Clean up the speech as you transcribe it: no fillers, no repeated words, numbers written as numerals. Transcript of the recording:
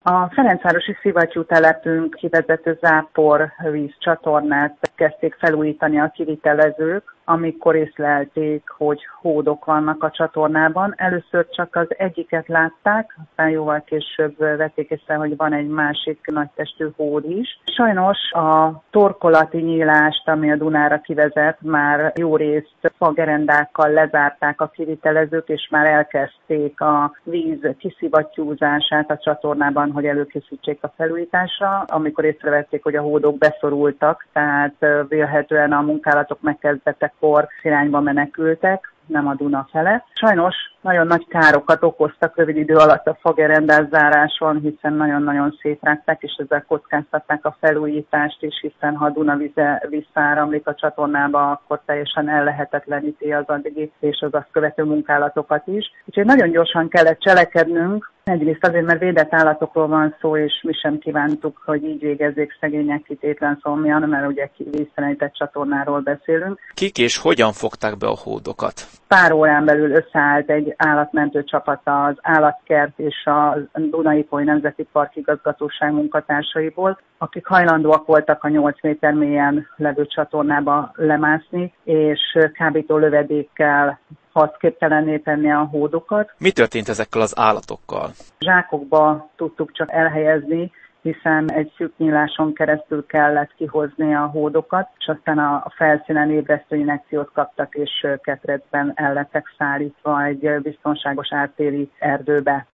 A Ferencvárosi szivattyú telepünk kivezető záporvíz csatornát kezdték felújítani a kivitelezők, amikor észlelték, hogy hódok vannak a csatornában. Először csak az egyiket látták, aztán jóval később vették észre, hogy van egy másik nagytestű hód is. Sajnos a torkolati nyílást, ami a Dunára kivezet, már jó részt fagerendákkal lezárták a kivitelezők, és már elkezdték a víz kiszivattyúzását a csatornában, hogy előkészítsék a felújításra. Amikor észrevették, hogy a hódok beszorultak, tehát vélhetően a munkálatok megkezdettekor irányba menekültek, nem a Duna fele. Sajnos nagyon nagy károkat okoztak rövid idő alatt a fagerendás záráson, hiszen nagyon-nagyon szétrágták, és ezzel kockáztatták a felújítást is, hiszen ha a Duna vize visszaáramlik a csatornába, akkor teljesen ellehetetleníti az addigi és az azt követő munkálatokat is. Úgyhogy nagyon gyorsan kellett cselekednünk, egyrészt azért, mert védett állatokról van szó, és mi sem kívántuk, hogy így végezzék szegények itt Étlen-Szolmian, mert ugye víztelenített csatornáról beszélünk. Kik és hogyan fogták be a hódokat? Pár órán belül összeállt egy állatmentő csapata az Állatkert és a Duna-Ipoly Nemzeti Park igazgatóság munkatársaiból, akik hajlandóak voltak a 8 méter mélyen levő csatornába lemászni, és kábító lövedékkel harcképtelenné tenni a hódokat. Mi történt ezekkel az állatokkal? Zsákokba tudtuk csak elhelyezni, hiszen egy szűk nyíláson keresztül kellett kihozni a hódokat, és aztán a felszínen ébresztő injekciót kaptak, és ketrecben el lettek szállítva egy biztonságos ártéri erdőbe.